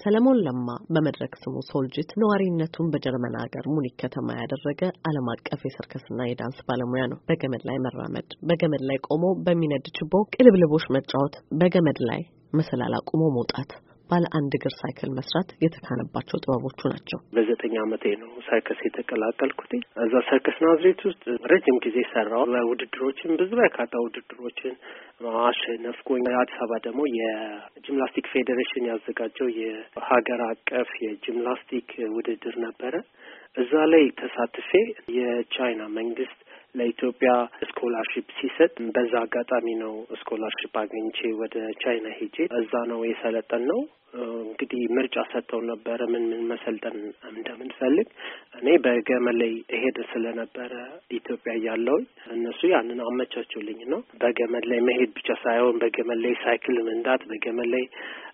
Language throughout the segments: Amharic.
ሰለሞን ለማ በመድረክ ስሙ ሶልጂት ነዋሪነቱን በጀርመን ሀገር ሙኒክ ከተማ ያደረገ ዓለም አቀፍ የሰርከስና የዳንስ ባለሙያ ነው። በገመድ ላይ መራመድ፣ በገመድ ላይ ቆሞ በሚነድ ችቦ ቅልብልቦሽ መጫወት፣ በገመድ ላይ መሰላል አቁሞ መውጣት፣ ባለ አንድ እግር ሳይክል መስራት የተካነባቸው ጥበቦቹ ናቸው። በ9 ዓመቴ ነው ሰርከስ የተቀላቀልኩት። እዛ ሰርከስ ናዝሬት ውስጥ ረጅም ጊዜ ሰራው። ውድድሮችን ብዙ በርካታ ውድድሮችን አሸነፍኩኝ። አዲስ አበባ ደግሞ የጂምናስቲክ ፌዴሬሽን ያዘጋጀው የሀገር አቀፍ የጂምናስቲክ ውድድር ነበረ። እዛ ላይ ተሳትፌ የቻይና መንግስት ለኢትዮጵያ ስኮላርሺፕ ሲሰጥ በዛ አጋጣሚ ነው ስኮላርሺፕ አግኝቼ ወደ ቻይና ሄጄ እዛ ነው የሰለጠነው። እንግዲህ ምርጫ ሰጥተው ነበረ ምን መሰልጠን እንደምንፈልግ። እኔ በገመድ ላይ እሄድ ስለነበረ ኢትዮጵያ ያለው እነሱ ያንን አመቻቹልኝ ነው። በገመድ ላይ መሄድ ብቻ ሳይሆን በገመድ ላይ ሳይክል መንዳት፣ በገመድ ላይ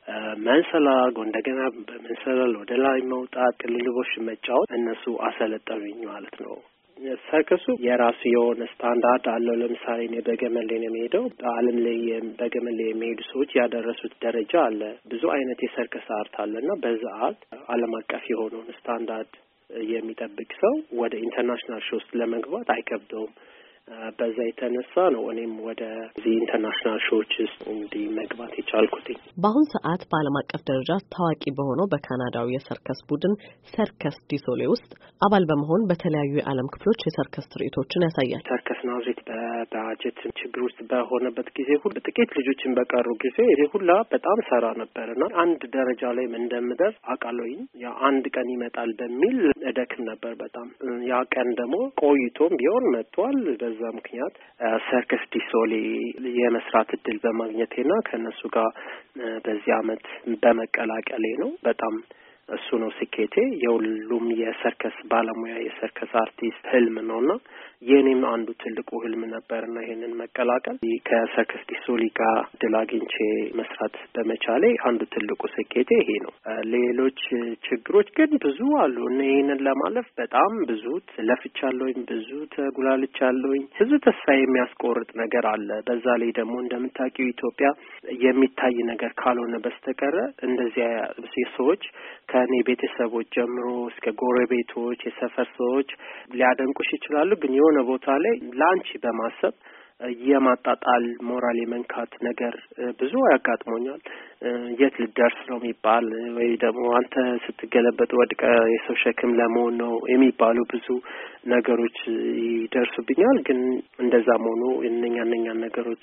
መንሰላል፣ እንደገና በመንሰላል ወደ ላይ መውጣት፣ ቅልልቦሽ መጫወት እነሱ አሰለጠኑኝ ማለት ነው። ሰርከሱ የራሱ የሆነ ስታንዳርድ አለው። ለምሳሌ እኔ በገመድ ላይ ነው የምሄደው። በዓለም ላይ በገመድ ላይ የሚሄዱ ሰዎች ያደረሱት ደረጃ አለ። ብዙ አይነት የሰርከስ አርት አለና በዛ አርት ዓለም አቀፍ የሆነውን ስታንዳርድ የሚጠብቅ ሰው ወደ ኢንተርናሽናል ሾው ውስጥ ለመግባት አይከብደውም። በዛ የተነሳ ነው እኔም ወደ ኢንተርናሽናል ሾዎች እንዲህ መግባት የቻልኩት። በአሁን ሰዓት በዓለም አቀፍ ደረጃ ታዋቂ በሆነው በካናዳው የሰርከስ ቡድን ሰርከስ ዲሶሌ ውስጥ አባል በመሆን በተለያዩ የዓለም ክፍሎች የሰርከስ ትርኢቶችን ያሳያል። ሰርከስ ናዝሬት በባጀት ችግር ውስጥ በሆነበት ጊዜ ሁሉ ጥቂት ልጆችን በቀሩ ጊዜ ይሄ ሁላ በጣም ሰራ ነበርና አንድ ደረጃ ላይ እንደምደርስ አውቃለሁኝ። ያ አንድ ቀን ይመጣል በሚል እደክም ነበር በጣም። ያ ቀን ደግሞ ቆይቶም ቢሆን መጥቷል። በዛ ምክንያት ሰርከስ ዲሶሌ የመስራት እድል በማግኘቴና ከነሱ ጋር በዚህ አመት በመቀላቀሌ ነው በጣም እሱ ነው ስኬቴ። የሁሉም የሰርከስ ባለሙያ የሰርከስ አርቲስት ህልም ነውና የኔም አንዱ ትልቁ ህልም ነበርና ይሄንን መቀላቀል ከሰርከስ ዲሶሌ ጋር ድል አግኝቼ መስራት በመቻሌ አንዱ ትልቁ ስኬቴ ይሄ ነው። ሌሎች ችግሮች ግን ብዙ አሉ። ይሄንን ለማለፍ በጣም ብዙ ለፍቻለሁኝ፣ ብዙ ተጉላልቻለሁኝ። ብዙ ተስፋ የሚያስቆርጥ ነገር አለ። በዛ ላይ ደግሞ እንደምታውቂው ኢትዮጵያ የሚታይ ነገር ካልሆነ በስተቀር እንደዚያ ሰዎች ከኔ ቤተሰቦች ጀምሮ እስከ ጎረቤቶች፣ የሰፈር ሰዎች ሊያደንቁሽ ይችላሉ። ግን የሆነ ቦታ ላይ ላንቺ በማሰብ የማጣጣል ሞራል የመንካት ነገር ብዙ ያጋጥሞኛል። የት ልደርስ ነው የሚባል ወይ ደግሞ አንተ ስትገለበጥ ወድቀ የሰው ሸክም ለመሆን ነው የሚባሉ ብዙ ነገሮች ይደርሱብኛል። ግን እንደዛም ሆኖ እነኛ ነገሮች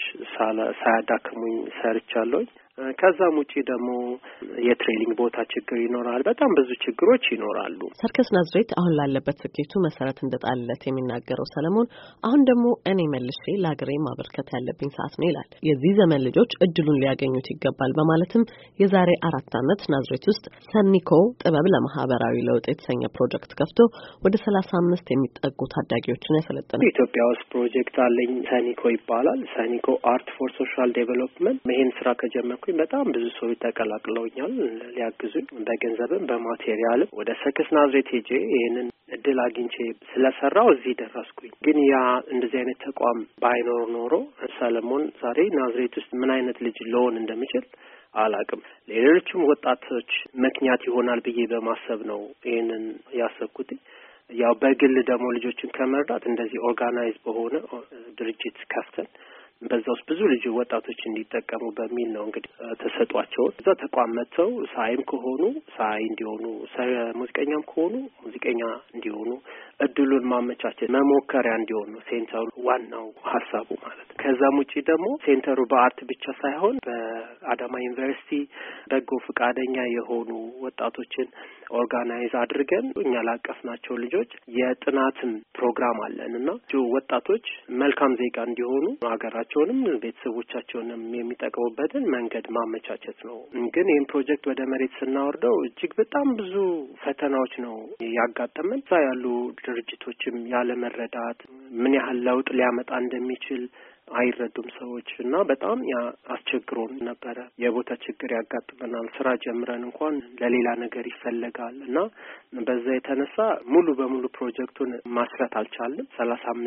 ሳያዳክሙኝ ሰርቻለሁ። ከዛም ውጪ ደግሞ የትሬኒንግ ቦታ ችግር ይኖራል። በጣም ብዙ ችግሮች ይኖራሉ። ሰርከስ ናዝሬት አሁን ላለበት ስኬቱ መሰረት እንደጣለለት የሚናገረው ሰለሞን አሁን ደግሞ እኔ መልሼ ለሀገሬ ማበርከት ያለብኝ ሰዓት ነው ይላል። የዚህ ዘመን ልጆች እድሉን ሊያገኙት ይገባል በማለትም የዛሬ 4 ዓመት ናዝሬት ውስጥ ሰኒኮ ጥበብ ለማህበራዊ ለውጥ የተሰኘ ፕሮጀክት ከፍቶ ወደ 35 የሚጠጉ ታዳጊዎችን ያሰለጥናል። ኢትዮጵያ ውስጥ ፕሮጀክት አለኝ። ሰኒኮ ይባላል። ሰኒኮ አርት ፎር ሶሻል ዴቨሎፕመንት። ይሄን ስራ ከጀመርኩ በጣም ብዙ ሰዎች ተቀላቅለውኛል ሊያግዙኝ በገንዘብም በማቴሪያልም። ወደ ሰርከስ ናዝሬት ሄጄ ይሄንን እድል አግኝቼ ስለሰራው እዚህ ደረስኩኝ። ግን ያ እንደዚህ አይነት ተቋም ባይኖር ኖሮ ሰለሞን ዛሬ ናዝሬት ውስጥ ምን አይነት ልጅ ልሆን እንደምችል አላቅም። ሌሎችም ወጣቶች ምክንያት ይሆናል ብዬ በማሰብ ነው ይሄንን ያሰብኩት። ያው በግል ደግሞ ልጆችን ከመርዳት እንደዚህ ኦርጋናይዝ በሆነ ድርጅት ከፍተን በዛ ውስጥ ብዙ ልጅ ወጣቶች እንዲጠቀሙ በሚል ነው እንግዲህ ተሰጧቸው እዛ ተቋም መጥተው ሳይም ከሆኑ ሳይ እንዲሆኑ፣ ሙዚቀኛም ከሆኑ ሙዚቀኛ እንዲሆኑ እድሉን ማመቻቸት መሞከሪያ እንዲሆኑ ሴንተሩ ዋናው ሀሳቡ ማለት ነው። ከዛም ውጪ ደግሞ ሴንተሩ በአርት ብቻ ሳይሆን በአዳማ ዩኒቨርሲቲ በጎ ፈቃደኛ የሆኑ ወጣቶችን ኦርጋናይዝ አድርገን እኛ ላቀፍናቸው ልጆች የጥናትም ፕሮግራም አለንና ወጣቶች መልካም ዜጋ እንዲሆኑ ሀገራቸውንም ቤተሰቦቻቸውንም የሚጠቅሙበትን መንገድ ማመቻቸት ነው። ግን ይህን ፕሮጀክት ወደ መሬት ስናወርደው እጅግ በጣም ብዙ ፈተናዎች ነው ያጋጠመን። እዛ ያሉ ድርጅቶችም ያለ መረዳት ምን ያህል ለውጥ ሊያመጣ እንደሚችል አይረዱም ሰዎች እና በጣም አስቸግሮን ነበረ። የቦታ ችግር ያጋጥመናል። ስራ ጀምረን እንኳን ለሌላ ነገር ይፈለጋል እና በዛ የተነሳ ሙሉ በሙሉ ፕሮጀክቱን ማስራት አልቻልንም። 35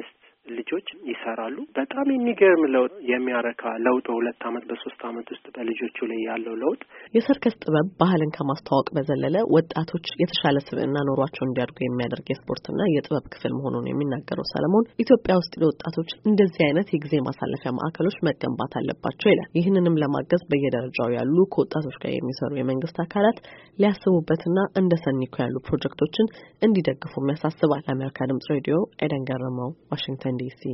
ልጆች ይሰራሉ። በጣም የሚገርም ለውጥ የሚያረካ ለውጥ በ2 አመት በ3 አመት ውስጥ በልጆቹ ላይ ያለው ለውጥ የሰርከስ ጥበብ ባህልን ከማስተዋወቅ በዘለለ ወጣቶች የተሻለ ስብዕና ኖሯቸው እንዲያድጉ የሚያደርግ የስፖርትና የጥበብ ክፍል መሆኑን የሚናገረው ሰለሞን ኢትዮጵያ ውስጥ ለወጣቶች እንደዚህ አይነት የጊዜ ማሳለፊያ ማዕከሎች መገንባት አለባቸው ይላል። ይህንንም ለማገዝ በየደረጃው ያሉ ከወጣቶች ጋር የሚሰሩ የመንግስት አካላት ሊያስቡበትና እንደ ሰኒኮ ያሉ ፕሮጀክቶችን እንዲደግፉም ያሳስባል። ለአሜሪካ ድምጽ ሬዲዮ ኤደን ገረመው፣ ዋሽንግተን ዲሲ